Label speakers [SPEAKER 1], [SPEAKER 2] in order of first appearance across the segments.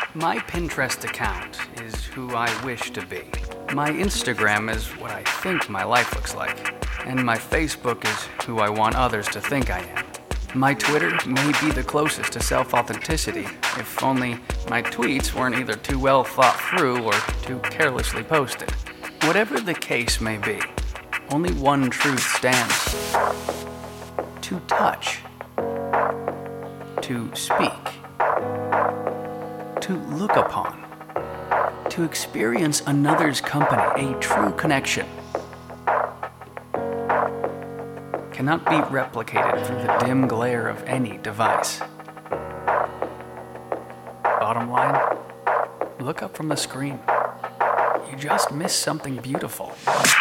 [SPEAKER 1] My Pinterest account is who I wish to be. My Instagram is what I think my life looks like. And my Facebook is who I want others to think I am. My Twitter may be the closest to self-authenticity, if only my tweets weren't either too well thought through or too carelessly posted. Whatever the case may be, only one truth stands. To touch. To speak. To look upon, to experience another's company, a true connection, cannot be replicated through the dim glare of any device. Bottom line, look up from the screen. You just missed something beautiful.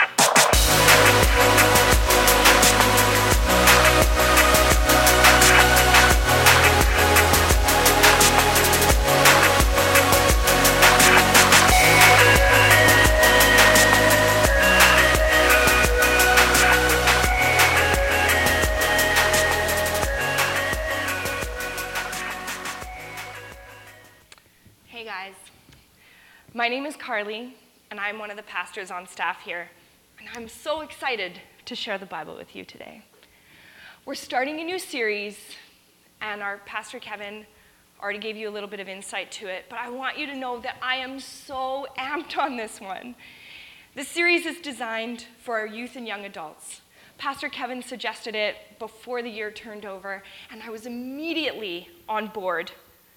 [SPEAKER 2] My name is Carly, and I'm one of the pastors on staff here, and I'm so excited to share the Bible with you today. We're starting a new series, and our pastor Kevin already gave you a little bit of insight to it, but I want you to know that I am so amped on this one. This series is designed for our youth and young adults. Pastor Kevin suggested it before the year turned over, and I was immediately on board.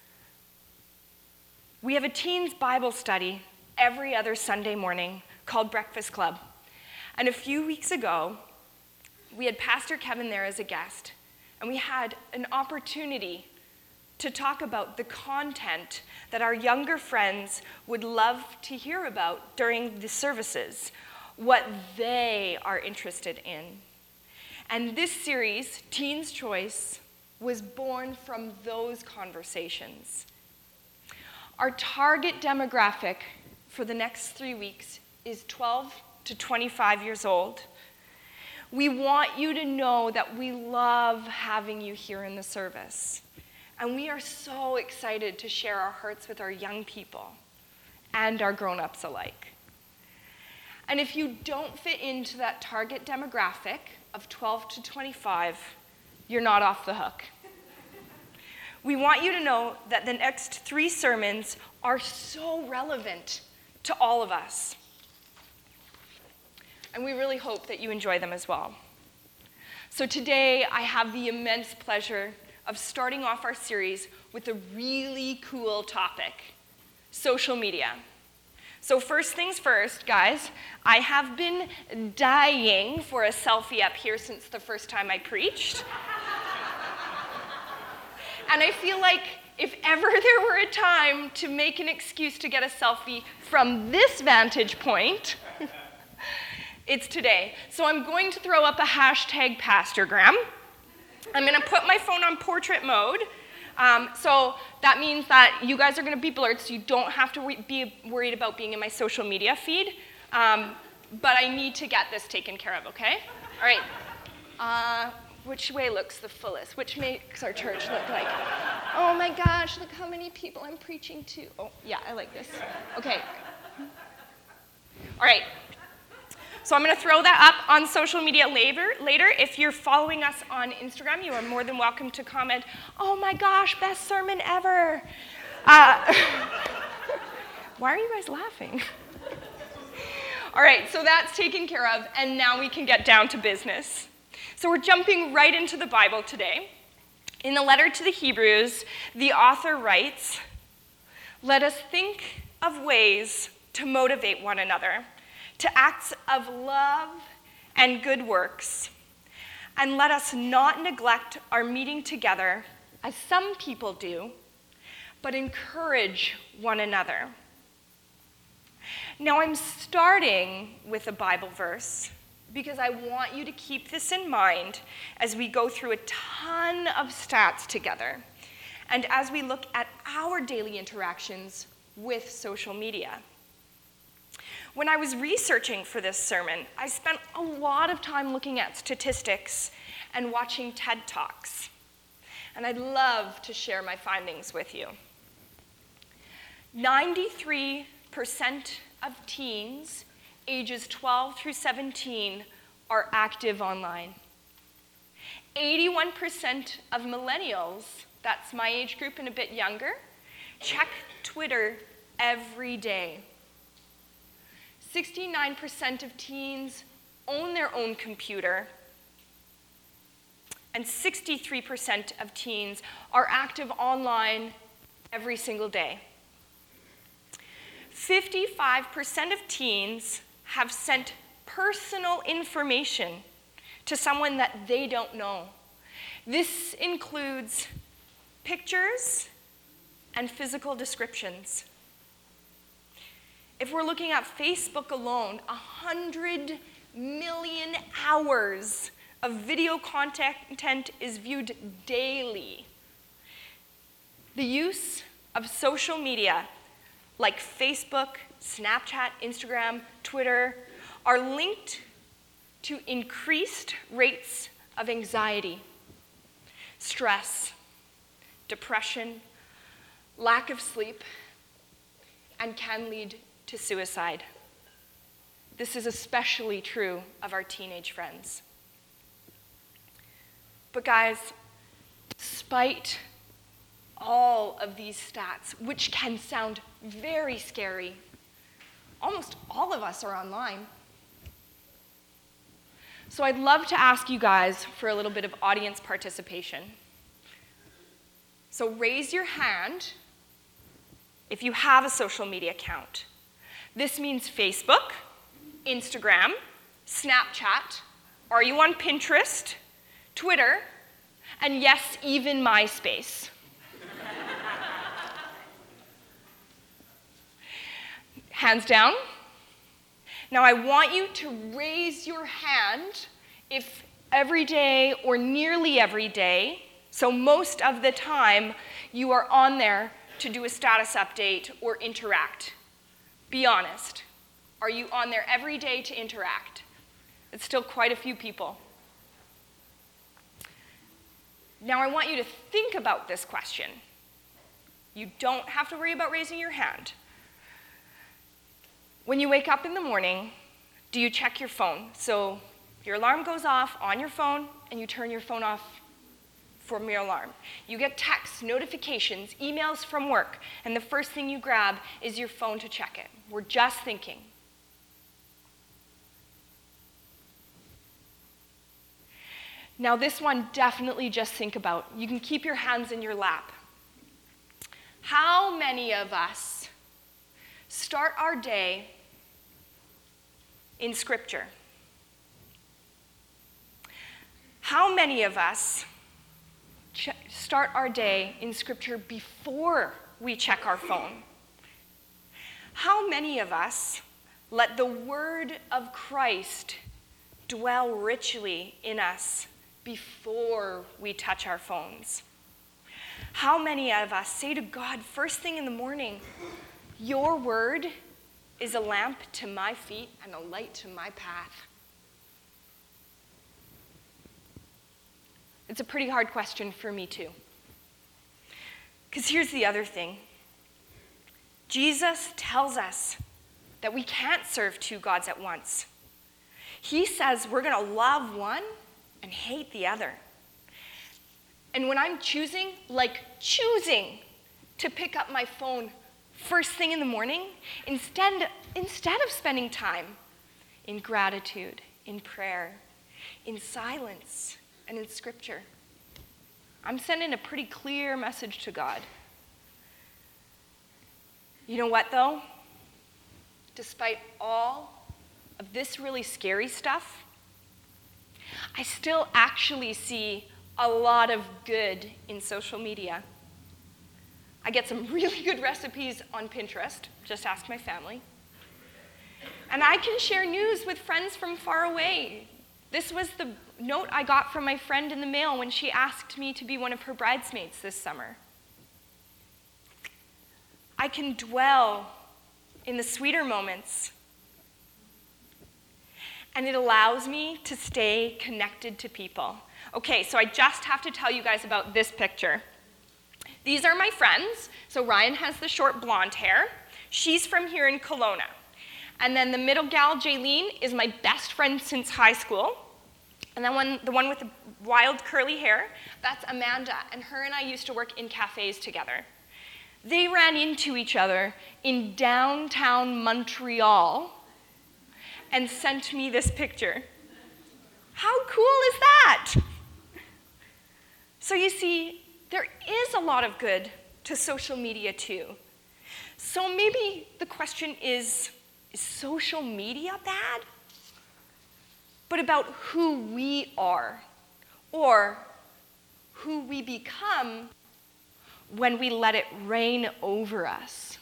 [SPEAKER 2] We have a teens Bible study every other Sunday morning called Breakfast Club. And a few weeks ago, we had Pastor Kevin there as a guest, and we had an opportunity to talk about the content that our younger friends would love to hear about during the services, what they are interested in. And this series, Teens Choice, was born from those conversations. Our target demographic for the next 3 weeks is 12 to 25 years old. We want you to know that we love having you here in the service. And we are so excited to share our hearts with our young people and our grown-ups alike. And if you don't fit into that target demographic of 12 to 25, you're not off the hook. We want you to know that the next 3 sermons are so relevant to all of us. And we really hope that you enjoy them as well. So today, I have the immense pleasure of starting off our series with a really cool topic, social media. So first things first, guys, I have been dying for a selfie up here since the first time I preached. And I feel like if ever there were a time to make an excuse to get a selfie from this vantage point, it's today. So I'm going to throw up a hashtag Pastorgram. I'm going to put my phone on portrait mode. So that means that you guys are going to be blurred, so you don't have to be worried about being in my social media feed. But I need to get this taken care of, okay? All right. Which way looks the fullest? Which makes our church look like? Oh my gosh, look how many people I'm preaching to. Oh, yeah, I like this. Okay. All right. So I'm going to throw that up on social media later. If you're following us on Instagram, you are more than welcome to comment, oh my gosh, best sermon ever. Why are you guys laughing? All right, so that's taken care of, and now we can get down to business. So we're jumping right into the Bible today. In the letter to the Hebrews, the author writes, "Let us think of ways to motivate one another to acts of love and good works. And let us not neglect our meeting together, as some people do, but encourage one another." Now I'm starting with a Bible verse because I want you to keep this in mind as we go through a ton of stats together and as we look at our daily interactions with social media. When I was researching for this sermon, I spent a lot of time looking at statistics and watching TED Talks. And I'd love to share my findings with you. 93% of teens ages 12 through 17 are active online. 81% of millennials, that's my age group and a bit younger, check Twitter every day. 69% of teens own their own computer, and 63% of teens are active online every single day. 55% of teens have sent personal information to someone that they don't know. This includes pictures and physical descriptions. If we're looking at Facebook alone, 100 million hours of video content is viewed daily. The use of social media like Facebook, Snapchat, Instagram, Twitter are linked to increased rates of anxiety, stress, depression, lack of sleep, and can lead to suicide. This is especially true of our teenage friends. But guys, despite all of these stats, which can sound very scary, almost all of us are online. So I'd love to ask you guys for a little bit of audience participation. So raise your hand if you have a social media account. This means Facebook, Instagram, Snapchat. Are you on Pinterest, Twitter, and yes, even MySpace? Hands down. Now I want you to raise your hand if every day or nearly every day, so most of the time, you are on there to do a status update or interact. Be honest. Are you on there every day to interact? It's still quite a few people. Now I want you to think about this question. You don't have to worry about raising your hand. When you wake up in the morning, do you check your phone? So your alarm goes off on your phone and you turn your phone off from your alarm. You get texts, notifications, emails from work, and the first thing you grab is your phone to check it. We're just thinking. Now this one, definitely just think about. You can keep your hands in your lap. How many of us start our day in Scripture? How many of us start our day in Scripture before we check our phone? How many of us let the Word of Christ dwell richly in us before we touch our phones? How many of us say to God first thing in the morning, "Your word is a lamp to my feet and a light to my path"? It's a pretty hard question for me too. Because here's the other thing. Jesus tells us that we can't serve two gods at once. He says we're going to love one and hate the other. And when I'm choosing to pick up my phone first thing in the morning, instead of spending time in gratitude, in prayer, in silence, and in Scripture, I'm sending a pretty clear message to God. You know what, though? Despite all of this really scary stuff, I still actually see a lot of good in social media. I get some really good recipes on Pinterest, just ask my family. And I can share news with friends from far away. This was the note I got from my friend in the mail when she asked me to be one of her bridesmaids this summer. I can dwell in the sweeter moments, and it allows me to stay connected to people. Okay, so I just have to tell you guys about this picture. These are my friends. So Ryan has the short blonde hair. She's from here in Kelowna. And then the middle gal, Jaylene, is my best friend since high school. And then the one with the wild curly hair, that's Amanda. And her and I used to work in cafes together. They ran into each other in downtown Montreal and sent me this picture. How cool is that? So you see, there is a lot of good to social media too. So maybe the question is social media bad? But about who we are, or who we become when we let it reign over us.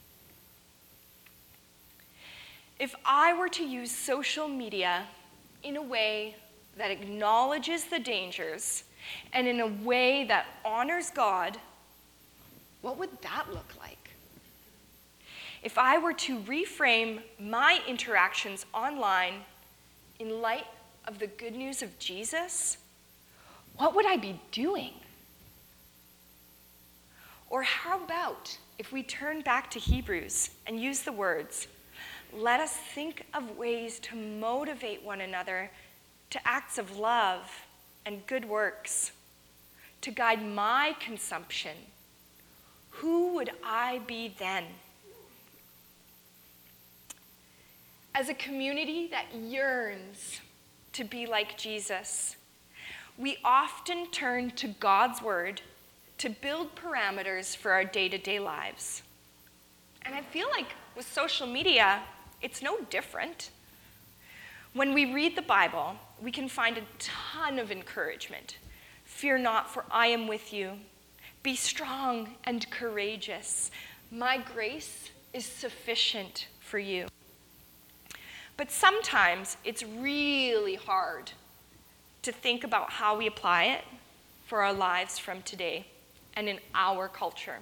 [SPEAKER 2] If I were to use social media in a way that acknowledges the dangers and in a way that honors God, what would that look like? If I were to reframe my interactions online in light of the good news of Jesus, what would I be doing? Or how about if we turn back to Hebrews and use the words, let us think of ways to motivate one another to acts of love and good works, to guide my consumption. Who would I be then? As a community that yearns to be like Jesus, we often turn to God's word to build parameters for our day-to-day lives. And I feel like with social media, it's no different. When we read the Bible, we can find a ton of encouragement. Fear not, for I am with you. Be strong and courageous. My grace is sufficient for you. But sometimes it's really hard to think about how we apply it for our lives from today and in our culture.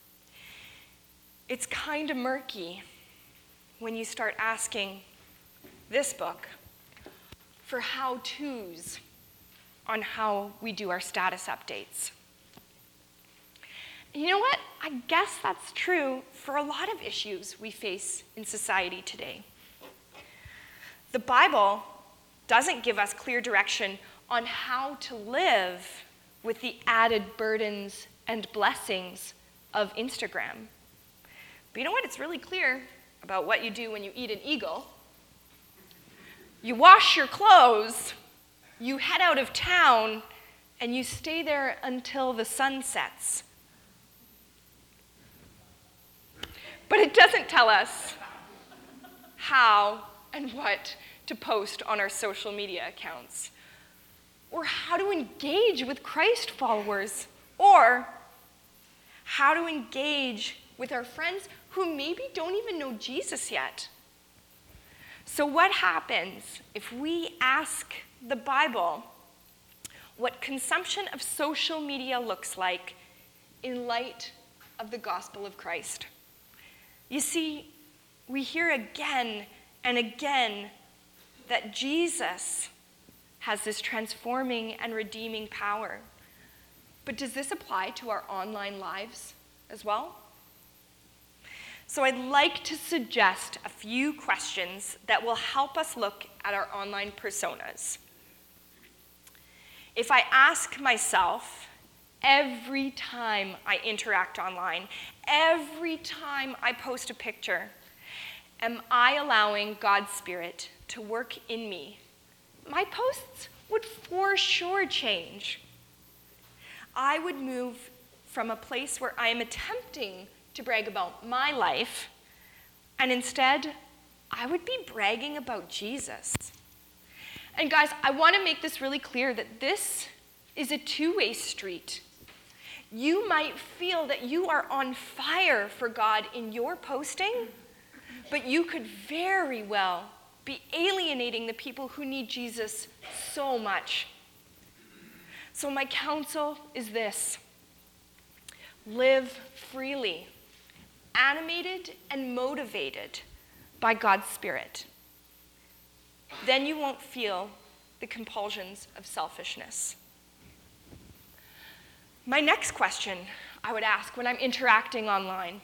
[SPEAKER 2] It's kind of murky when you start asking this book for how-tos on how we do our status updates. You know what? I guess that's true for a lot of issues we face in society today. The Bible doesn't give us clear direction on how to live with the added burdens and blessings of Instagram. But you know what? It's really clear about what you do when you eat an eagle. You wash your clothes, you head out of town, and you stay there until the sun sets. But it doesn't tell us how and what to post on our social media accounts, or how to engage with Christ followers, or how to engage with our friends who maybe don't even know Jesus yet. So what happens if we ask the Bible what consumption of social media looks like in light of the gospel of Christ? You see, we hear again and again that Jesus has this transforming and redeeming power. But does this apply to our online lives as well? So I'd like to suggest a few questions that will help us look at our online personas. If I ask myself, every time I interact online, every time I post a picture, am I allowing God's Spirit to work in me? My posts would for sure change. I would move from a place where I am attempting to brag about my life, and instead, I would be bragging about Jesus. And guys, I want to make this really clear that this is a two-way street. You might feel that you are on fire for God in your posting, but you could very well be alienating the people who need Jesus so much. So my counsel is this: live freely, animated and motivated by God's Spirit. Then you won't feel the compulsions of selfishness. My next question I would ask when I'm interacting online,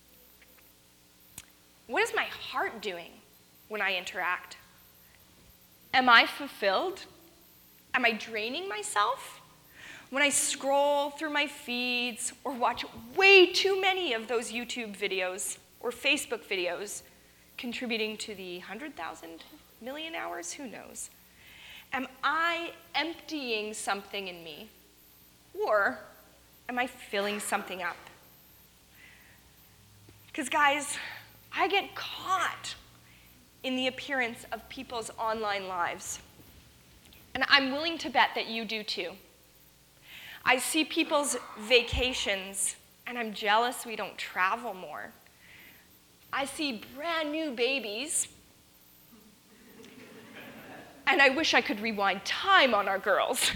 [SPEAKER 2] what is my heart doing when I interact? Am I fulfilled? Am I draining myself? When I scroll through my feeds or watch way too many of those YouTube videos or Facebook videos contributing to the 100,000 million hours, who knows? Am I emptying something in me? Or am I filling something up? Because guys, I get caught in the appearance of people's online lives. And I'm willing to bet that you do too. I see people's vacations, and I'm jealous we don't travel more. I see brand new babies, and I wish I could rewind time on our girls.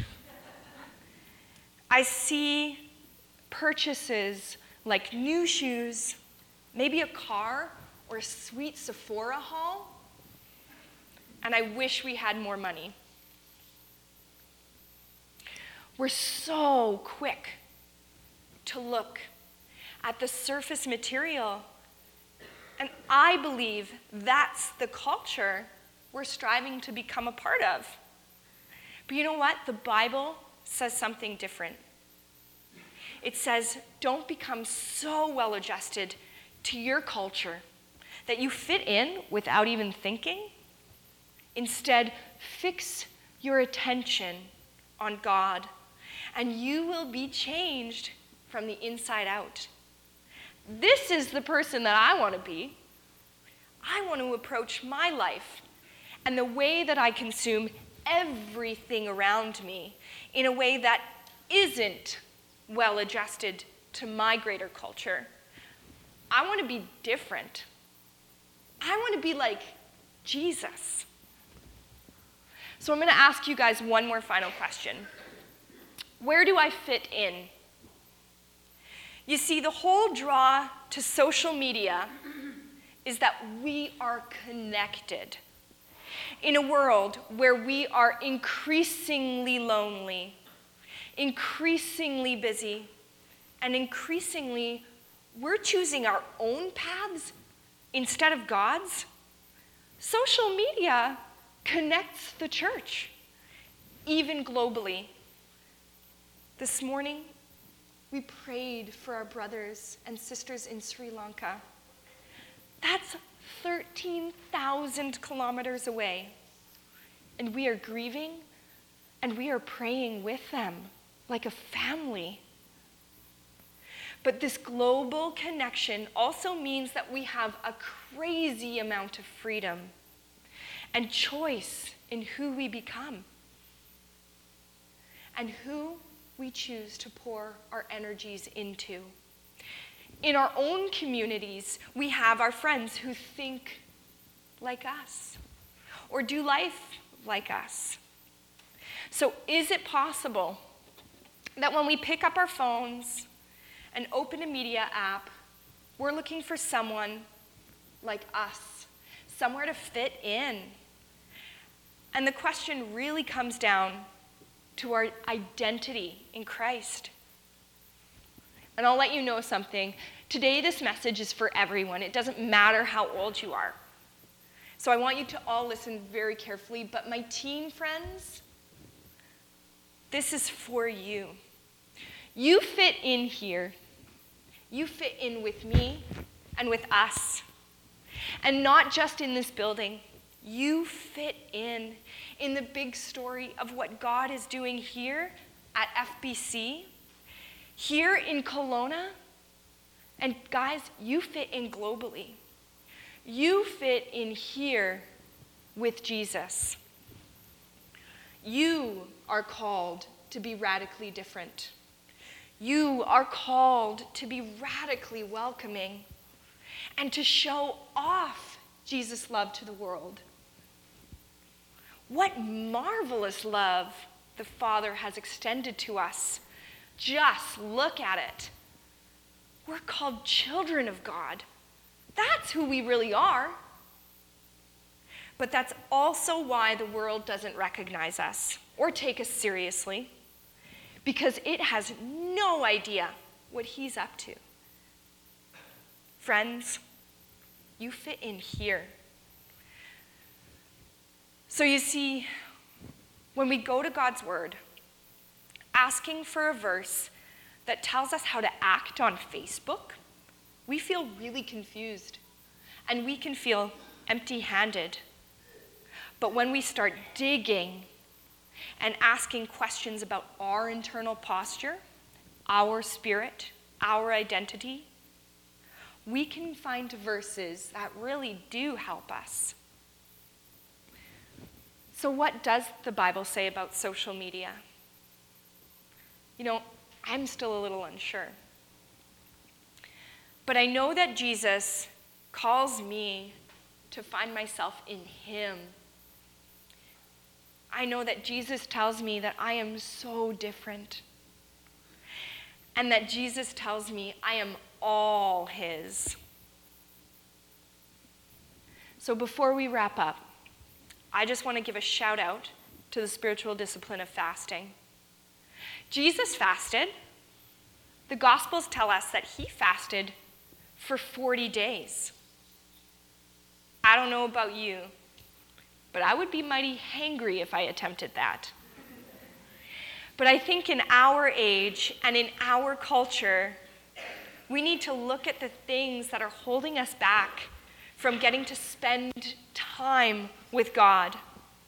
[SPEAKER 2] I see purchases like new shoes, maybe a car or a sweet Sephora haul, and I wish we had more money. We're so quick to look at the surface material, and I believe that's the culture we're striving to become a part of. But you know what? The Bible says something different. It says, don't become so well adjusted to your culture that you fit in without even thinking. Instead, fix your attention on God, and you will be changed from the inside out. This is the person that I want to be. I want to approach my life and the way that I consume everything around me in a way that isn't well adjusted to my greater culture. I want to be different. I want to be like Jesus. So I'm going to ask you guys one more final question. Where do I fit in? You see, the whole draw to social media is that we are connected in a world where we are increasingly lonely, increasingly busy, and increasingly we're choosing our own paths instead of God's. Social media connects the church, even globally. This morning, we prayed for our brothers and sisters in Sri Lanka. That's 13,000 kilometers away. And we are grieving, and we are praying with them like a family. But this global connection also means that we have a crazy amount of freedom and choice in who we become and who we choose to pour our energies into. In our own communities, we have our friends who think like us or do life like us. So is it possible that when we pick up our phones and open a media app, we're looking for someone like us, somewhere to fit in? And the question really comes down to our identity in Christ. And I'll let you know something. Today, this message is for everyone. It doesn't matter how old you are. So I want you to all listen very carefully. But my teen friends, this is for you. You fit in here. You fit in with me and with us. And not just in this building. You fit in the big story of what God is doing here at FBC, here in Kelowna. And guys, you fit in globally. You fit in here with Jesus. You are called to be radically different. You are called to be radically welcoming and to show off Jesus' love to the world. What marvelous love the Father has extended to us. Just look at it. We're called children of God. That's who we really are. But that's also why the world doesn't recognize us or take us seriously, because it has no idea what he's up to. Friends, you fit in here. So you see, when we go to God's word, asking for a verse that tells us how to act on Facebook, we feel really confused and we can feel empty-handed. But when we start digging and asking questions about our internal posture, our spirit, our identity, we can find verses that really do help us. So what does the Bible say about social media? I'm still a little unsure. But I know that Jesus calls me to find myself in him. I know that Jesus tells me that I am so different. And that Jesus tells me I am all his. So before we wrap up, I just want to give a shout out to the spiritual discipline of fasting. Jesus fasted. The Gospels tell us that he fasted for 40 days. I don't know about you, but I would be mighty hangry if I attempted that. But I think in our age and in our culture, we need to look at the things that are holding us back from getting to spend time with God.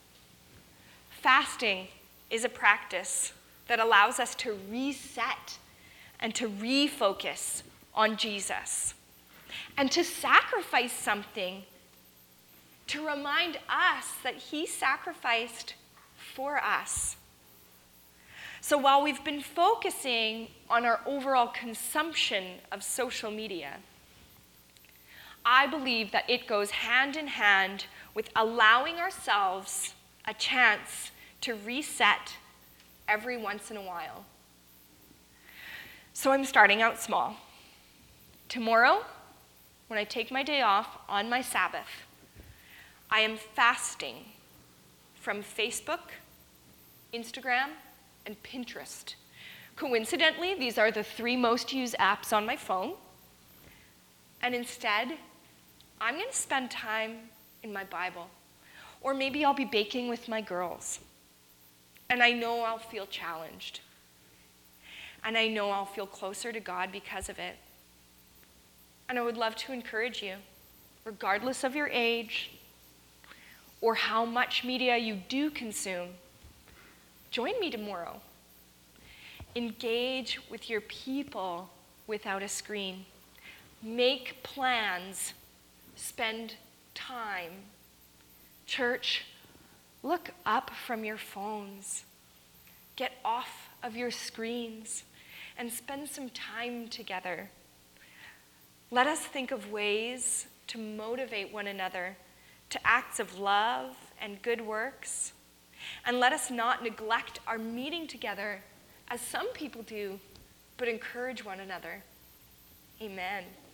[SPEAKER 2] Fasting is a practice that allows us to reset and to refocus on Jesus and to sacrifice something to remind us that he sacrificed for us. So while we've been focusing on our overall consumption of social media, I believe that it goes hand in hand with allowing ourselves a chance to reset every once in a while. So I'm starting out small. Tomorrow, when I take my day off on my Sabbath, I am fasting from Facebook, Instagram, and Pinterest. Coincidentally, these are the 3 most used apps on my phone. And instead, I'm going to spend time in my Bible. Or maybe I'll be baking with my girls. And I know I'll feel challenged. And I know I'll feel closer to God because of it. And I would love to encourage you, regardless of your age or how much media you do consume, join me tomorrow. Engage with your people without a screen. Make plans. Spend time. Church, look up from your phones. Get off of your screens and spend some time together. Let us think of ways to motivate one another to acts of love and good works. And let us not neglect our meeting together, as some people do, but encourage one another. Amen.